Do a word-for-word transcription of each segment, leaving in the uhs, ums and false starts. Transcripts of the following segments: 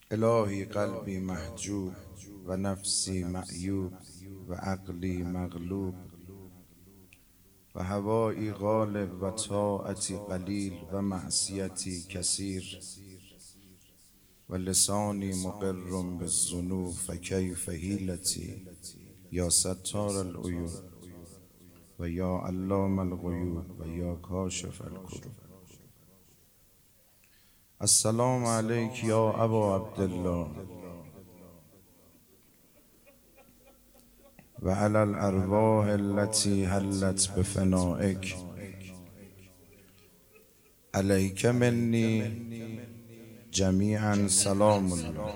الهی قلبی محجوب و نفسی معیوب و عقلی مغلوب و هوایی غالب و طاعتی قلیل و معصیتی کثیر و لسانی مقر بالذنوب فکیف حیلتی یا ستار العیوب و یا علام الغیوب و یا کاشف الکروب. السلام علیک یا ابا عبدالله و علی الارواح التي حلت بفنائک، علیک منی جمیعا سلام الله.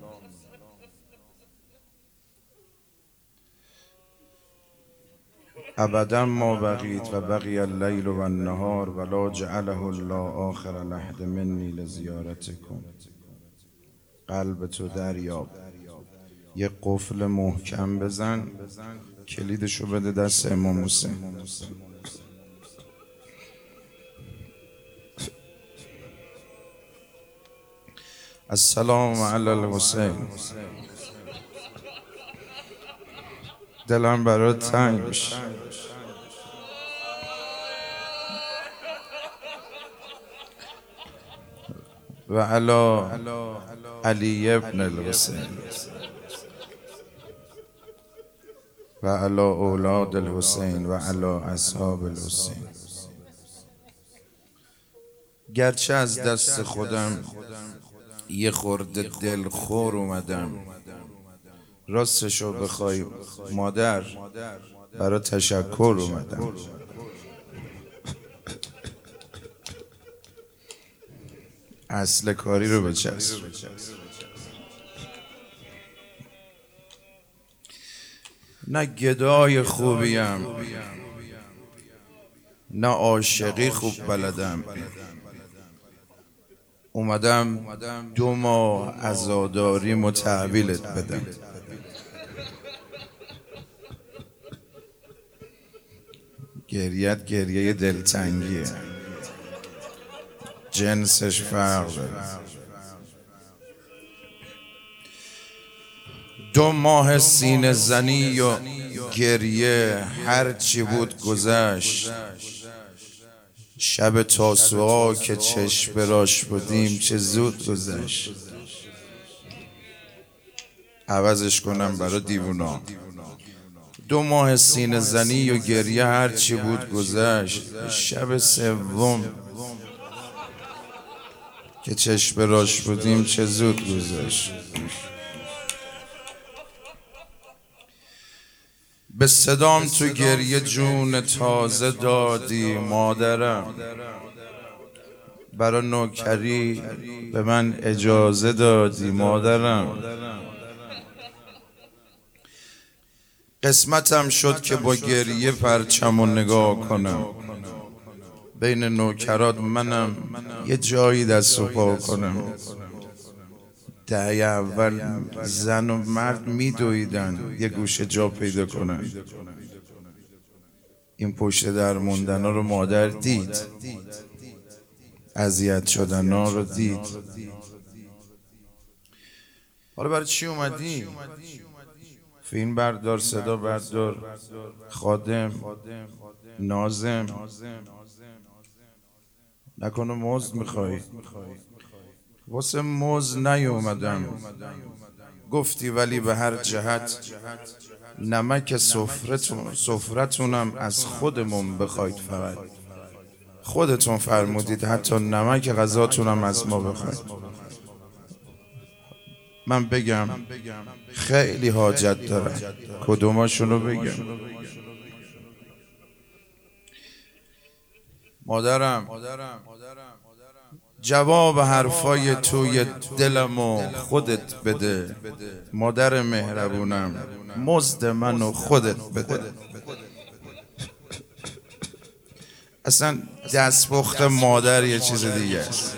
ابدا ما بقیت و بقی اللیل و النهار ولا جعله الله آخر العهد منی لزیارتکم. قلب تو دریاب، یه قفل محکم بزن، کلیدشو بده دست امام حسین. السلام علی الحسین. دلم برات تنگ میشه. و علی علی ابن الحسین و علی اولاد الحسین و علی اصحاب الحسین. گرچه از دست خودم یه خورده دل خور اومدم، راستشو بخوای مادر برای تشکر اومدم. اصل کاری رو بچسب. نه گدای خوبیم، نه عاشقی خوب بلدم. اومدم دو ماه عزاداری متحویلت بدم. گریت گریه دلتنگیه، جنسش فرق داره. دو ماه سینه زنی و گریه هرچی بود گذشت. شب تاسوعا که چشم براش بودیم چه زود گذشت. عوضش کنم برا دیوونا. دو ماه سینه زنی و گریه هرچی بود گذشت. شب سوم که چشم براش بودیم چه زود گذشت. به صدام تو گریه جون تازه دادی مادرم. برا نوکری به من اجازه دادی مادرم. قسمتم شد که با گریه پرچمو نگاه کنم. بین نوکرات منم یه جایی دست و پا کنم. دهه اول زن و مرد میدویدن یه گوشه جا پیدا کنن. این پشت در موندن ها رو مادر دید، اذیت شدن ها رو دید. حالا برای چی اومدی؟ فیلم بردار، صدا بردار، خادم، ناظم. نکنه مزد میخوای؟ واسه موز نیومدم. گفتی ولی به هر جهت نمک سفرتون سفرتونم از خودمون بخواید. فقط خودتون فرمودید حتی نمک غذاتونم از ما بخواید. من بگم خیلی حاجت دارم، کدوماشونو بگم؟ مادرم جواب حرفای توی دلمو خودت بده. مادر مهربونم مزد منو خودت بده. اصلا دستپخت مادر یه چیز دیگه است.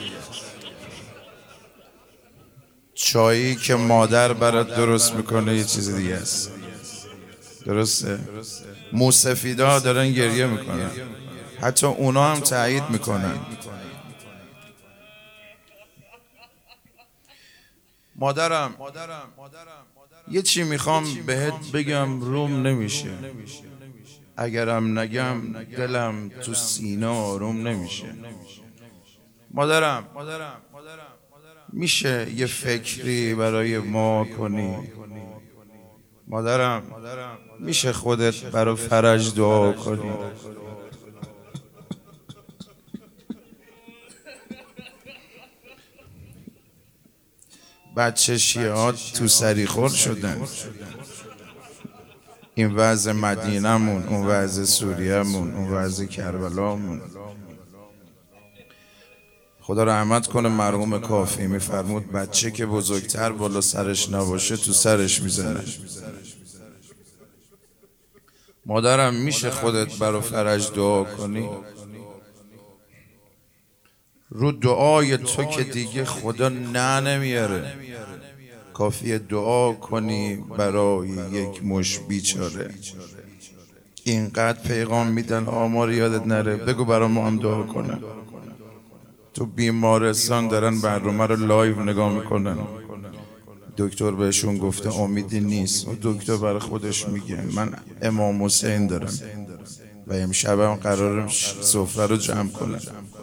چایی که مادر برات درست میکنه یه چیز دیگه است. درسته؟ موسفیدا دارن گریه میکنن، حتی اونا هم تایید میکنن. مادرم یه چی میخوام بهت بگم روم نمیشه، اگرم نگم دلم تو سینه آروم نمیشه. مادرم میشه یه فکری برای ما کنی؟ مادرم میشه خودت برای فرج دعا کنی؟ بچه شیعات تو سریخور شدن. این وضع مدینه‌مون، اون وضع سوریه‌مون، اون وضع کربلامون. خدا رحمت کنه مرحوم کافی میفرمود بچه که بزرگتر بالا سرش نباشه تو سرش میزنه. مادرم میشه خودت برا فرج دعا کنی؟ رو دعای تو که دیگه خدا نه نمیاره، کافیه دعا کنی برای یک مش بیچاره. اینقدر پیغام میدن آمار یادت نره، بگو برای ما هم دعا کنن. تو بیمارستان دارن برنامه رو لایو نگاه میکنن، دکتر بهشون گفته امیدی نیست، و دکتر برای خودش میگه من امام حسین دارم و امشب هم قرارم سفره رو جمع کنم.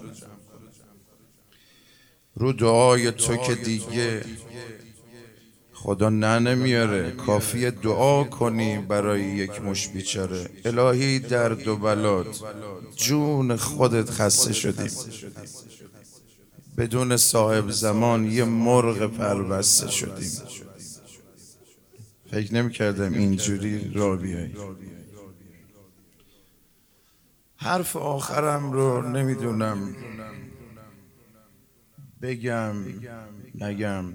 رو دعای تو که دیگه خدا نه نمیاره، کافیه دعا کنی برای یک مش بیچاره. الهی درد و بلات جون خودت خسته شدیم، بدون صاحب زمان یه مرغ پربسته شدیم. فکر نمی کردم اینجوری را بیایی. حرف آخرم رو نمیدونم بگم نگم،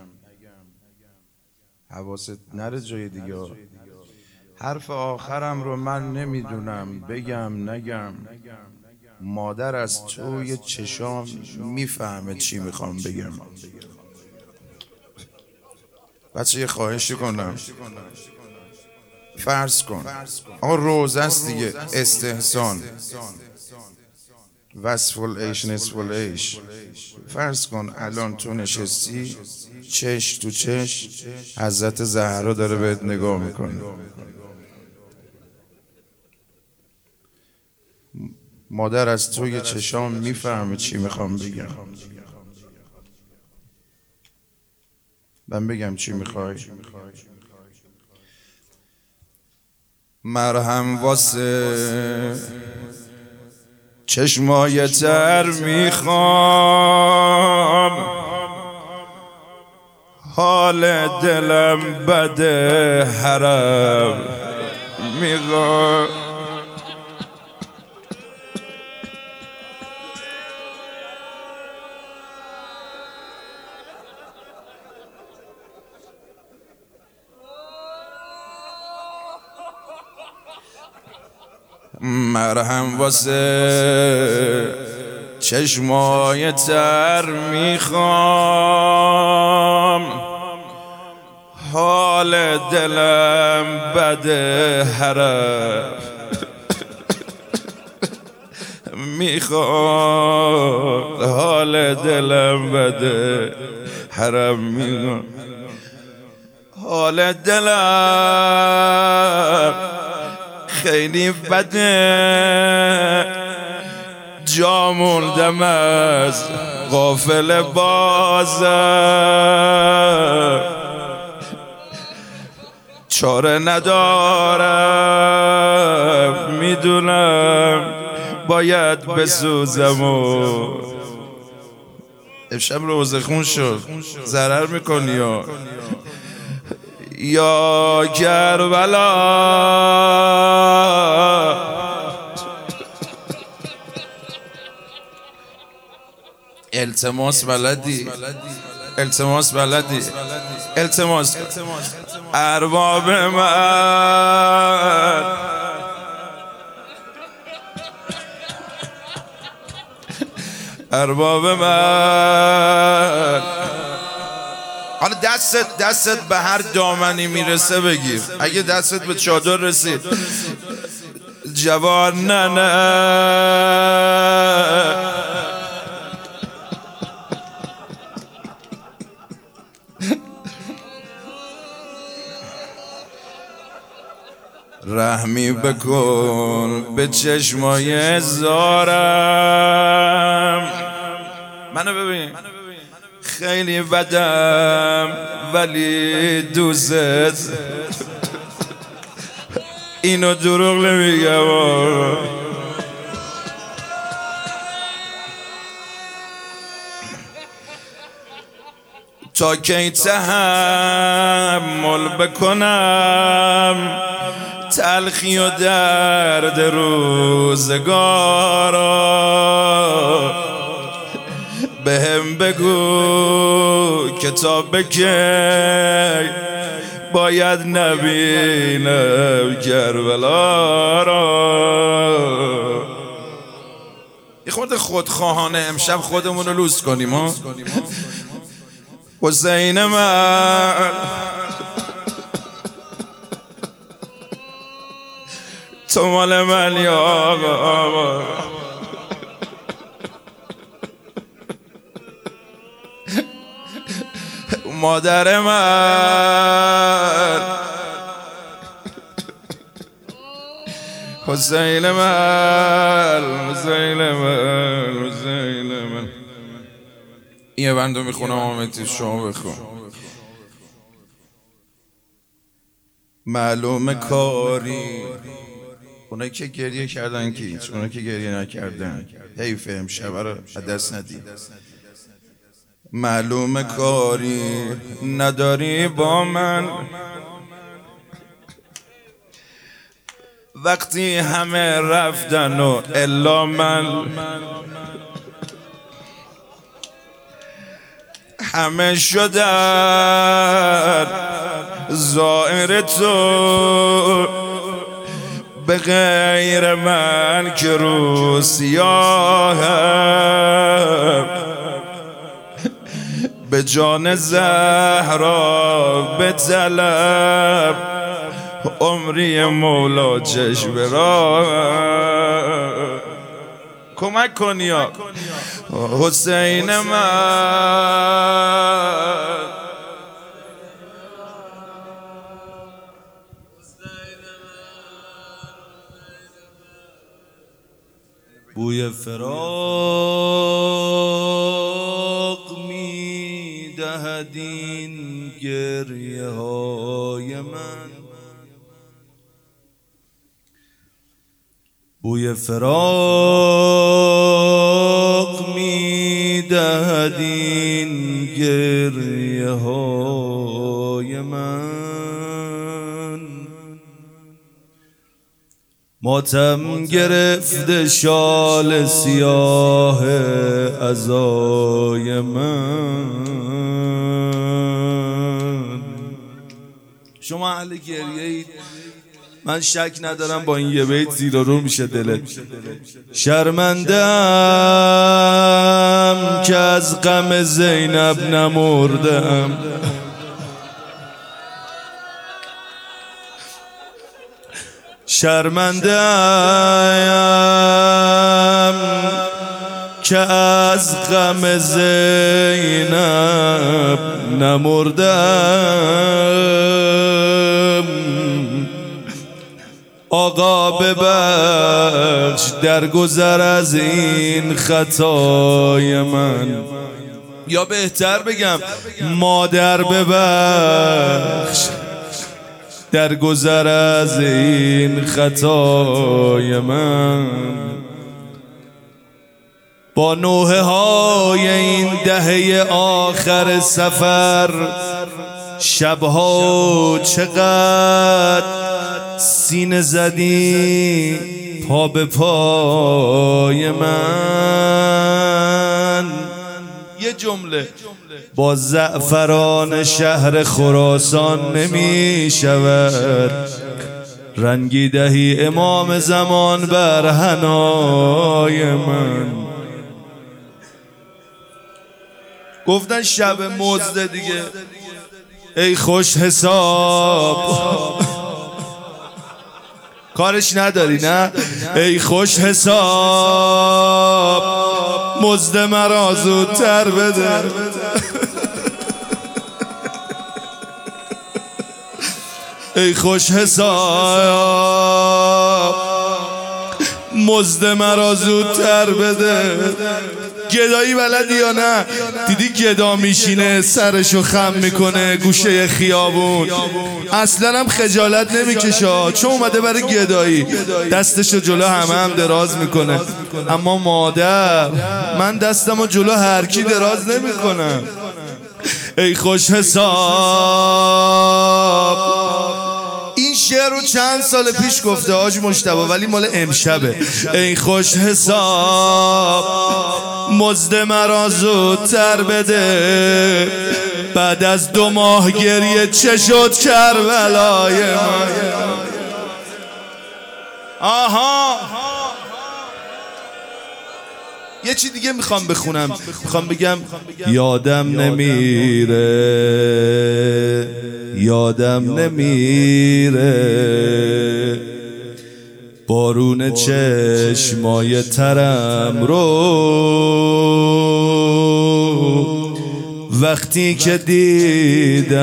حواست نره جای دیگه. حرف آخرم رو من نمیدونم بگم نگم، مادر از توی چشام میفهمه چی میخوام بگم. بچه یه خواهشی کنم، فرض کن آقا روزه است دیگه، استحسان وصفل عیش نصف العیش. فرض کن الان تو نشستی چش تو چش، حضرت زهرا داره بهت نگاه میکنه. مادر از توی چشام میفهمه چی میخوام بگم. من بگم چی میخوای؟ مرهم واسه چشمای تر میخوام، حال دلم بده حرم میخوام. مرهم واسه چشمای تر میخوام، حال دلم بده حرم میخوام، حال دلم بده حرم میخوام. حال دلم خیلی بده، جا موندم از غافل بازم، چاره ندارم میدونم باید بسوزم. و امشب روزه خون شد، ضرر میکنی یا یا کربلا. التماس بلدی، التماس بلدی، التماس ارباب من، ارباب من. حالا دستت دستت به هر دامنی میرسه بگیر. اگه دستت به چادر رسید جوان نه نه رحمی بکن به چشمای زارم. منو ببین خیلی بدم ولی دوست اینو دروغ نمیگم. تا کی تحمل بکنم تلخی و درد روزگارا، بهم بگو کتاب کی باید نبینم کربلا را. یه خورده خودخواهانه امشب خودمون رو لوس کنیم ها. حسین من تو مال من یا آقا، مادر من حسین من حسین من حسین من. یه بندو میخونم آمدی شما بخون. معلوم کاری اونایی که گریه کردن که هیچ، اونایی که گریه نکردن حیف امشب رو دست ندید. معلوم کاری نداری با من وقتی همه رفتن و الا من، همه شدن زائر تو به غیر من که رو سیاهم، به جان زهرا به طلب عمری مولا چشم را. کمک کن یا حسین من. بوی فراق می دهد این گریه های من، بوی فراق می دهد این گریه های من. ماتم گرفته شال سیاه عزای من. شما اهل گریه اید، من شک ندارم با این یه بیت زیر و رو میشه دلت. شرمندم که از غم زینب نمردم، شرمندم که از غم زینب نمردم. آقا ببخش درگذر از این خطای من، یا بهتر بگم مادر ببخش درگذر از این خطای من. با نوحه های این دهه آخر سفر شبها چقدر سینه زدی پا به پای من. یه جمله با زعفران شهر خراسان نمی شود رنگی دهی امام زمان بر حنای من. گفتن شب مزد دیگه، ای خوش حساب کارش نداری نه؟ ای خوش حساب مزد مرا زودتر بده. ای خوش حساب مزد مرا زودتر بده. گدایی بلدی یا نه؟ دیدی گدا میشینه سرشو خم میکنه گوشه خیابون، اصلا هم خجالت نمیکشه چون اومده برای گدایی، دستشو جلو همه هم دراز میکنه. اما مادر من دستمو جلو هر کی دراز نمیکنم. ای خوش حساب. این شعر رو چند سال پیش گفته حاج مجتبی ولی مال امشبه. ای خوش حساب مزد مرا زودتر بده، بعد از دو ماه گریه چه شد کربلای من. آها یه چی دیگه میخوام بخونم، میخوام بگم یادم نمیره یادم نمیره بارون چشمای ترم رو وقتی که دیدم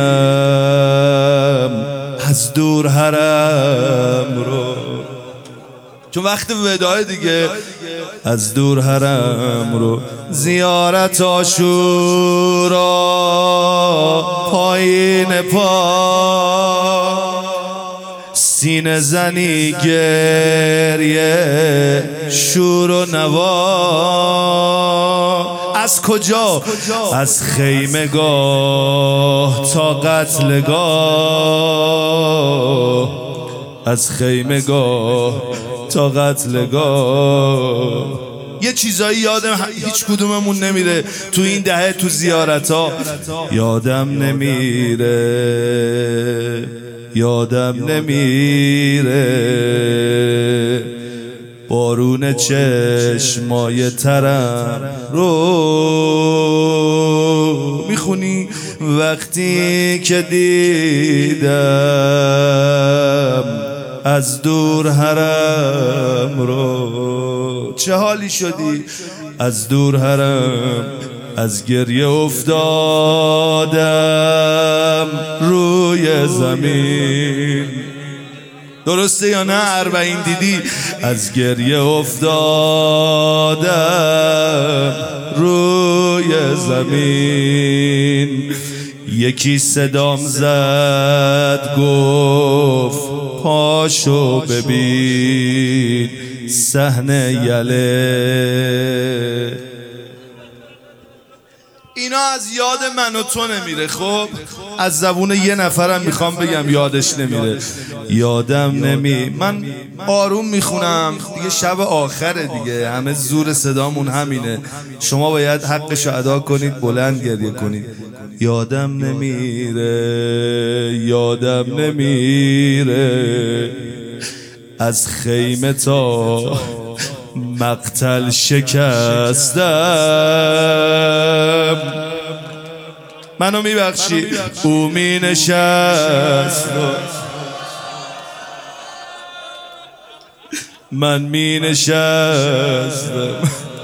از دور حرم رو، چون وقت وداع دیگه، از دور حرم رو زیارت عاشورا پایین پا سینه زنی گریه شور و نوا. از کجا؟ از خیمگاه تا قتلگاه، از خیمگاه تا قتلگاه. یه چیزایی یادم هیچ کدوممون نمیره تو این دهه تو زیارت ها. یادم نمیره یادم نمیره بارون چشمای ترم رو میخونی وقتی که دیدم از دور حرم رو. چه حالی شدی؟ از دور حرم از گریه افتادم روی زمین. درسته یا نه؟ اربعین دیدی؟ از گریه افتادم روی زمین. یکی صدام زد گفت پاشو ببین صحنه یله. اینا از یاد من و تو نمیره. خب از زبون یه نفرم میخوام بگم یادش نمیره. یادم نمی من آروم میخونم دیگه، شب آخره دیگه، همه زور صدامون همینه. شما باید حقشو ادا کنید، بلند گریه کنید. یادم نمیره یادم نمیره از خیمه تا مقتل شکستم. منو میبخشی؟ او می نشست من می نشستم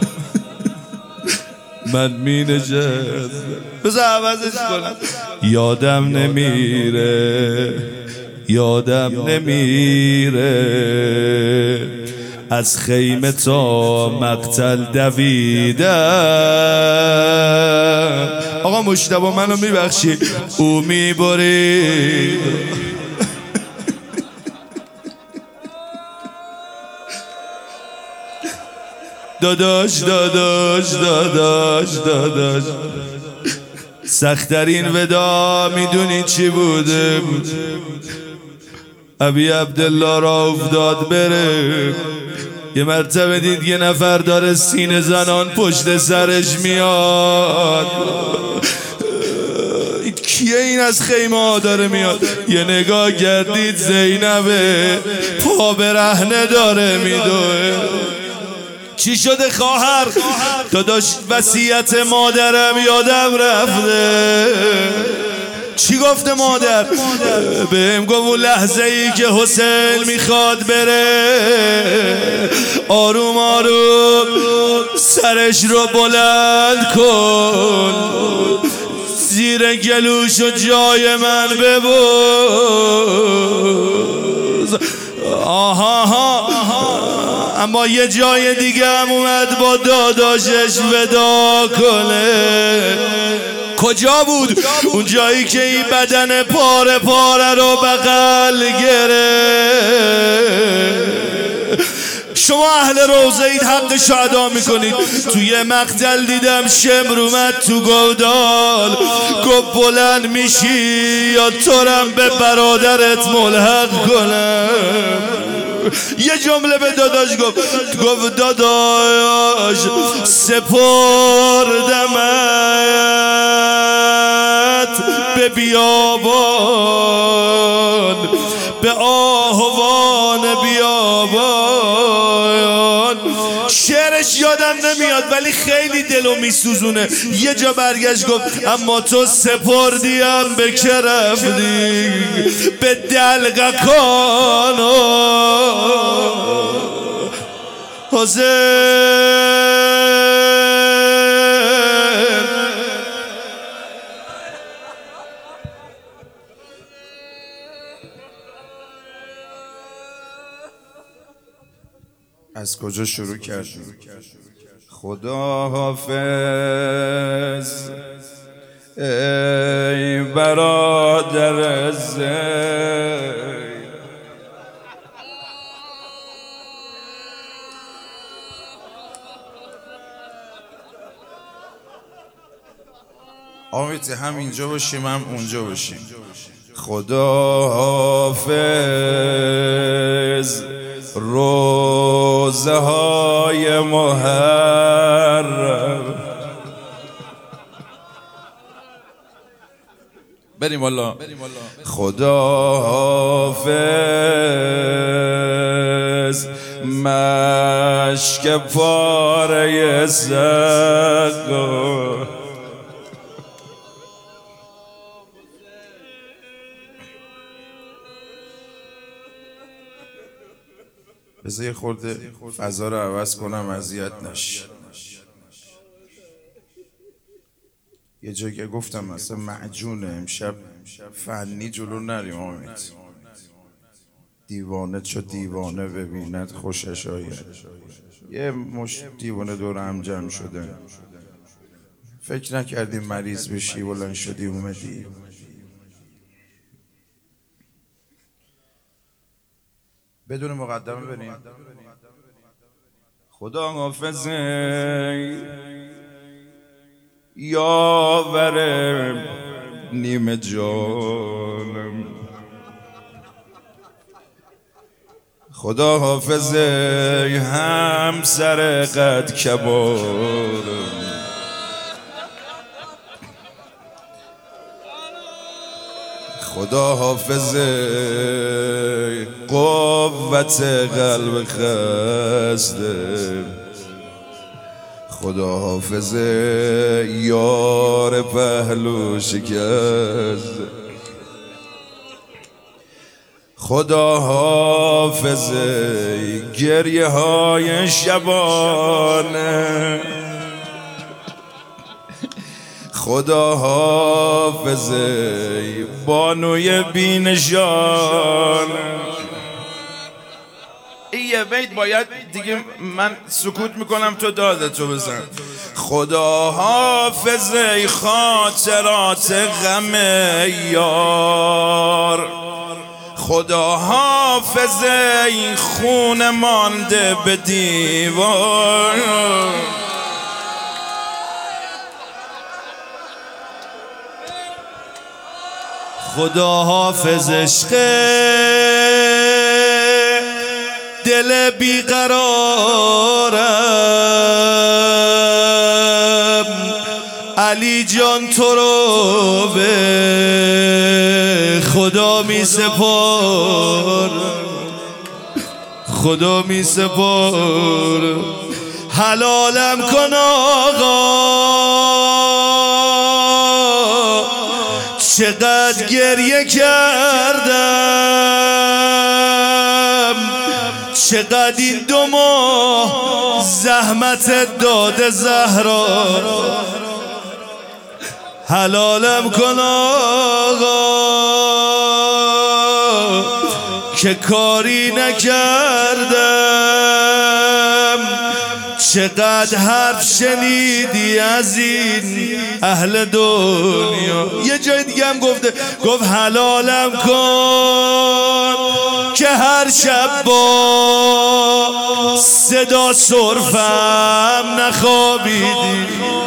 من می نشستم. بذار عوضش کنم. یادم نمیره یادم نمیره از خیمه تا مقتل دویدم. آقا مجتبی منو میبخشی؟ او میبرید داداش داداش داداش داداش. سخت‌ترین ودا میدونی چی بوده؟ ابی عبدالله را افتاد بره. یه مرتبه دید یه نفر داره سینه زنان پشت سرش میاد. کیه این از خیمه ها داره میاد؟ یه نگاه کردید زینبه پا به رهنه داره میدوه. چی شده خواهر؟ داداش وصیت مادرم یادم رفته. چی گفته مادر؟ بهم گفت اون لحظه ای که حسین میخواد بره آروم آروم سرش رو بلند کن، زیر گلوشو جای من ببوز. آها اما یه جای دیگه هم اومد با داداشش ودا کنه. کجا بود؟ اون جایی که این بدن پاره پاره رو بغل گرفت. شما اهل روزه اید، حقش رو ادا میکنید. توی مقتل دیدم شمر اومد تو گودال، گفت بلند میشی یا تورم به برادرت ملحق کنم. یه جمله به داداش گفت، گفت داداش سپردمت به بیابان، به آهوان بیابان. شعرش یادم نمیاد ولی خیلی دلو میسوزونه. یه جا برگشت گفت اما تو سپردیم به که رفتی به دلقکان حسین. از کجا شروع کردیم؟ خدا حافظ ای برادر زین، آمیتی هم اینجا باشیم هم اونجا باشیم. خدا حافظ روزه های محرم. بریم والا. خدا حافظ مشک پاره سقا، بذار یه خورده فضا رو عوض کنم اذیت نشی. یه جایی که گفتم مثلا معجونه، امشب فنی جلو نریم امید. دیوانه چو دیوانه ببیند خوشش آید. یه مش دیوانه دور هم جمع شده، فکر نکردیم مریض بشی، بلند شدی اومدی. بدون مقدمه بریم. خدا حافظ یاور نیمه جانم، خدا حافظ همسر قد کبارم، خدا حافظ قوت قلب خسته، خدا حافظ یار پهلو شکسته، خدا حافظ گریه های شبانه، خدا حافظ بانوی بینشان. یه بیت باید دیگه من سکوت میکنم تو دادتو بزن. خدا حافظ خاطرات غم یار، خدا حافظ خون مانده به دیوار، خدا حافظ عشق دل بیقرارم، علی جان تو رو به خدا می سپار، خدا می سپار. حلالم کن آقا چقدر گریه کردم، چقدر این دو ماه زحمت داده زهرا. حلالم کن آقا که کاری نکردم. چقدر حرف شنیدی از این اهل دنیا. یه جای دیگه هم گفته، گفت حلالم کن که هر شب با صدا سرفم نخوابیدی.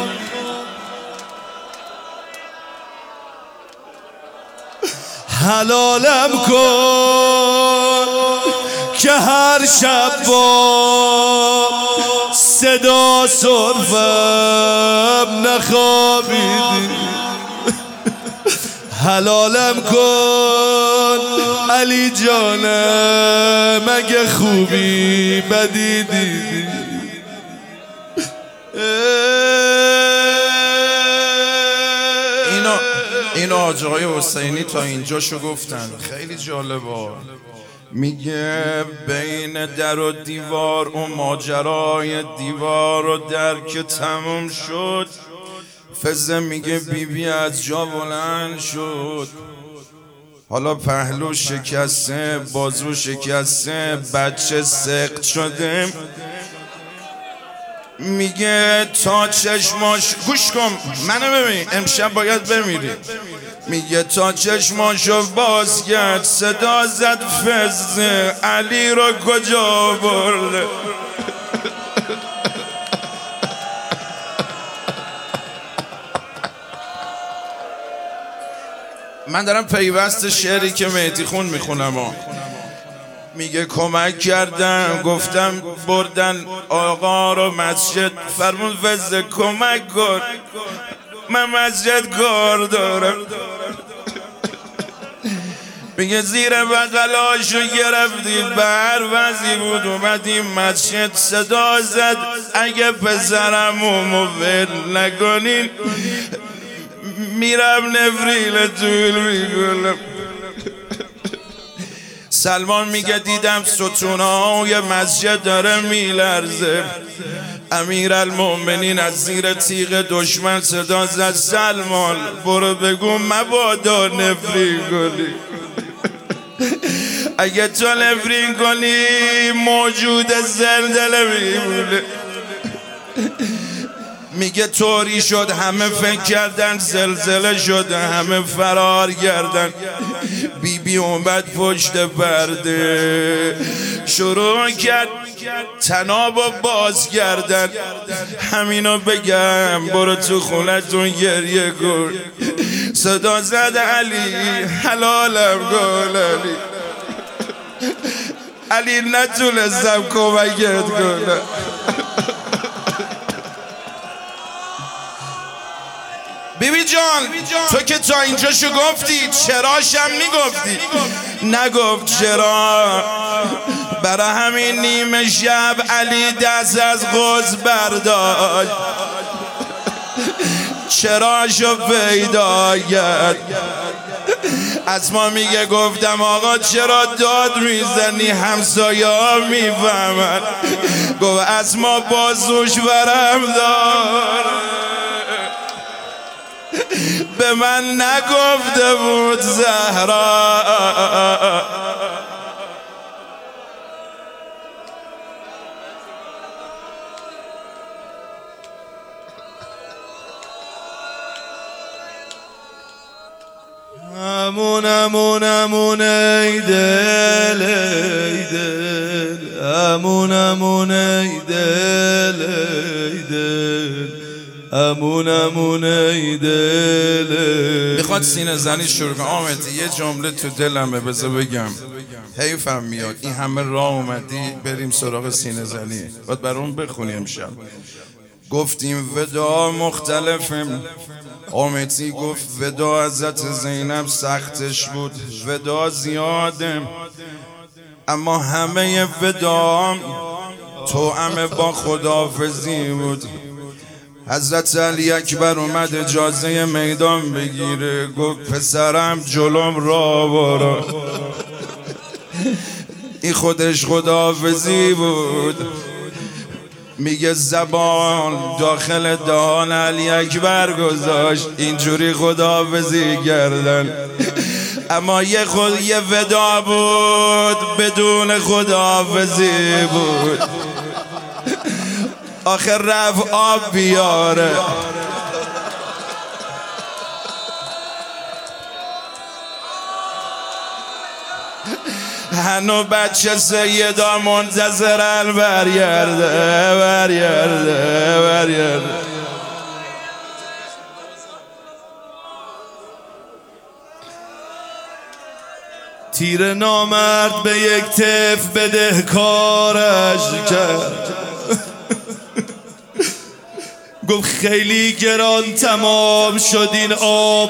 حلالم کن که هر شب با صدا سرفم نخوابیدی. حلالم کن علی جانم اگه خوبی بدی دیدی. اینو اینو آقای حسینی تا اینجاشو گفتن، خیلی جالبه. میگه بین در و دیوار و ماجرای دیوار و در که تموم شد، فزه میگه بیبی بی از جا بلند شد. حالا پهلو شکسته، بازو شکسته، بچه سقط شده. میگه تا چشماش، گوش کن منو ببین، امشب باید بمیری. میگه تا چشماشو باز کرد، صدا زد فزه علی رو کجا برده. من دارم پیوست شعری که مهدی خون میخونم. میگه کمک کردم، گفتم بردن آقا رو مسجد، فرمون فزه کمک کن من مسجد کار دارم. میگه زیر بغلاشو گرفتی، بر وزی بود اومدیم مسجد، صدا زد اگه پسرمو مول نکنین میرم نفریل طول میگلم. سلمان میگه دیدم ستونای مسجد داره میلرزه. امیرالمومنین از زیر تیغ دشمن صدا زد سلمان برو بگو مبادا نفرین کنی. اگه تو نفرین کنی موجود زلزله میمونه. میگه طوری شد همه فکر کردن زلزله شده، همه فرار کردن. بی بی اومد پشت پرده شروع کرد تناب و باز کردن. همینو بگم برو تو خونتون گریه کن. صدا زد علی حلالم کن علی. علی نتونستم کمکت کنم. بیبی جان تو که تا اینجاشو گفتی، چراشم میگفتی؟ نگفت چرا. برای همین نیمه شب علی دست از غز برداشت، چراشو پیدا کرد. از ما میگه گفتم آقا چرا داد میزنی، همسایه ها میفهمن. گفت از ما بازوش ورم دار، به من نگفته بود زهرا. امون امون امون ای دل ای دل، امون امون ای دل ای دل، امون امون ای دل. میخواد سینه زنی شروع کنه. آمدی یه جمله تو دلمه بذار بگم، حیفم میاد این همه راه اومدی بریم سراغ سینه زنی، باید برام بخونی امشب. گفتیم ودا مختلفیم، آمدی گفت ودا حضرت زینب سختش بود، ودا زیاده اما همه ودا تو همه با خداحافظی بود. حضرت علی اکبر اومد اجازه میدان بگیره، گفت پسرم جلوم را برو. این خودش خداحافظی بود. میگه زبان داخل دهان علی اکبر گذاشت اینجوری خداحافظی کردن، اما یه خود یه ودا بود بدون خداحافظی بود. آخر رفت آب بیاره، هنو بچه سیدا منتظرن برگرده برگرده برگرده. تیر نامرد به یک طف بده کارش کرد، گفت خیلی گران تمام شد این آب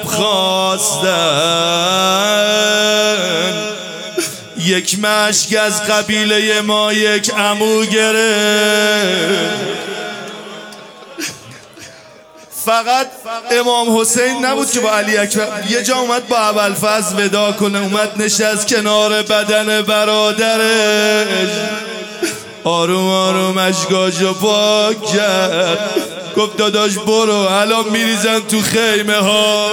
خواستن. یک مشک از قبیله ما یک عمو گرفت، فقط امام حسین نبود که با علی اکبر یه جا اومد با ابوالفضل ودا کنه، اومد نشست کنار بدن برادرش، آروم آروم اشکاشو پاک کرد، گفت داداش برو الان میریزن تو خیمه ها.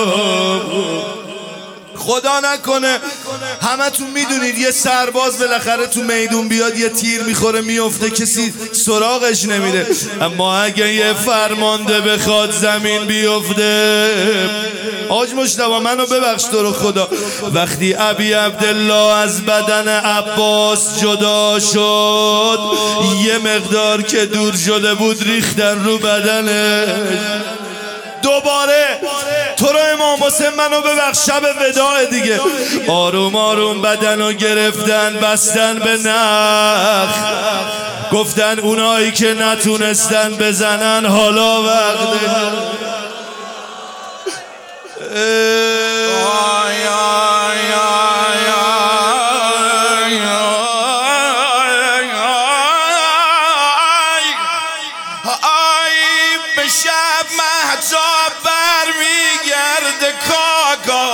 خدا نکنه همتون میدونید یه سرباز بالاخره تو میدون بیاد یه تیر میخوره میفته، کسی سراغش نمیره، اما اگه یه فرمانده بخواد زمین بیفته. آج مجتبی منو ببخش تو رو خدا، وقتی ابی عبدالله از بدن عباس جدا شد یه مقدار که دور شده بود ریختن رو بدنش. دوباره تو رو امام حسین منو ببخش شب وداع دیگه، آروم آروم بدنو گرفتن بستن به نخ، گفتن اونایی که نتونستن بزنن حالا وقته. شب محتاب بر میگرد کاکا،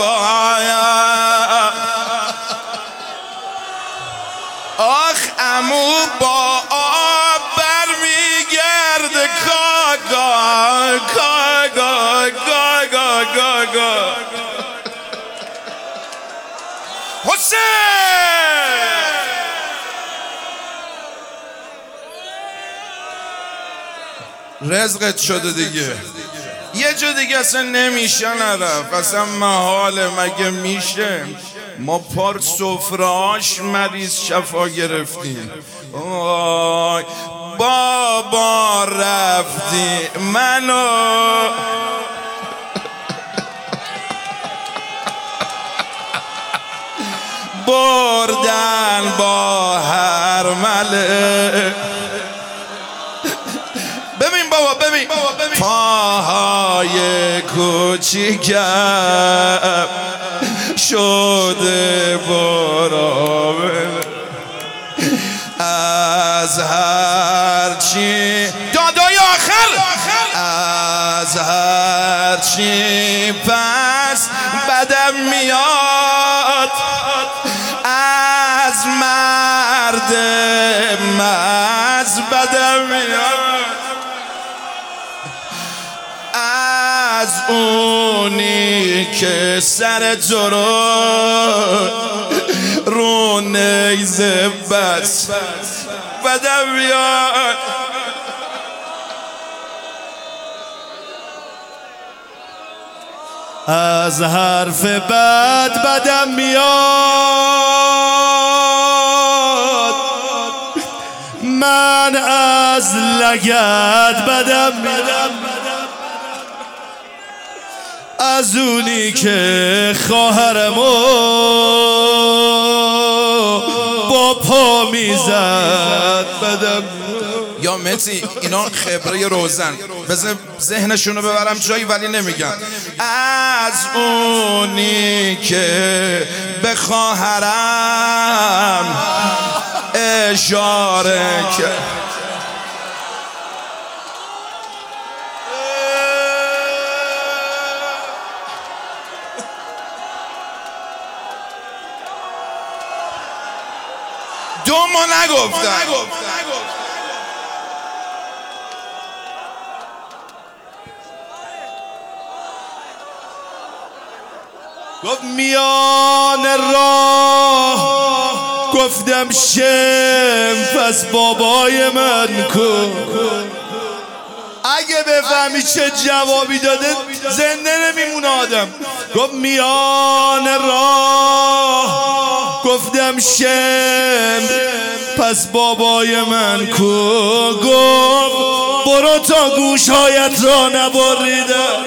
آخ امو با آب بر میگرد کاکا کاکا کاکا کاکا. حسین رزقت شده دیگه، یه جا دیگه اصلا نمیشه نرفت، اصلا محاله، مگه میشه؟ ما پار سفرهاش مریض شفا گرفتیم. آی بابا رفتی منو بردن با هر مله. ببین بابا ببین پاهای کوچیکم شده برامه از هرچی دادای آخر، از هرچی پس بدم میاد، از مرد مز بدم میاد، از اونی که سر تو رو رو نیزه بس بدم بیاد. از حرف بد بدم میاد، من از لگد بدم میاد، از اونی که خواهرمو با پا میزد بدم. یا متی اینا خبره روزن، بذار ذهنشونو ببرم جایی ولی نمیگم. از اونی که به خواهرم اشاره کرد، دومو نگفتم، گفت میان راه گفتم شم پس بابای من کو. اگه بفهمی چه جوابی داده زنده نمیمونه آدم. گفت میان راه گفتم شم پس بابای من کو. گفت برو تا گوشهایت را نبریدم.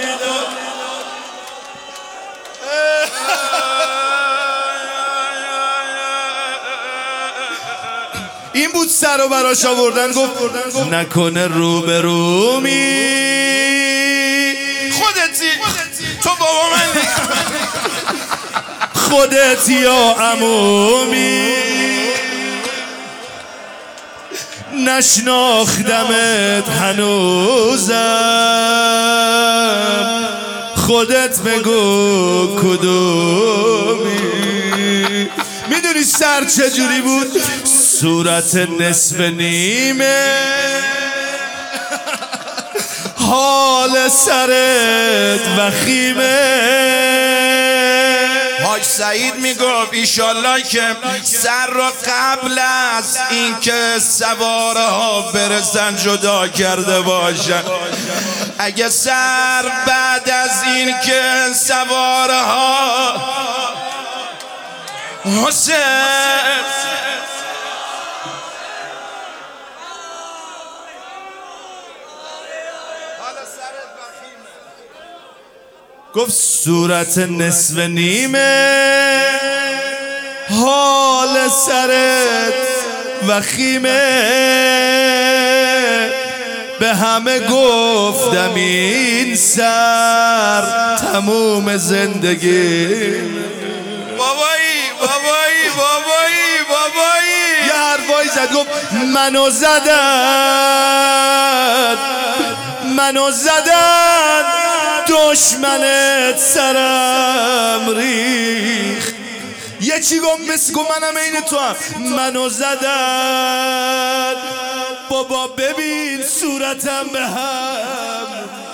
این بود سر رو براش آوردن. گفت نکنه رو به رومی خودتی تو بابا منی خودتی یا عمومی نشناختمت هنوزم خودت بگو کدومی. میدونی سر چجوری بود؟ صورت نصف نیمه حال سرت وخیمه. حاج سعید میگفت ایشالله که سر را قبل از اینکه سواره ها برسن جدا کرده باشن. اگه سر بعد از اینکه سواره ها حسین گفت صورت نصف نیمه حال سرت وخیمه. به همه گفتم این سر تموم زندگی. بابایی بابایی بابایی بابایی یه حرفایی زد. گفت منو زدن منو زدن دشمنت سرم ریخت. یه چی گم بس گم منم این تو هم. منو زدن بابا ببین صورتم به هم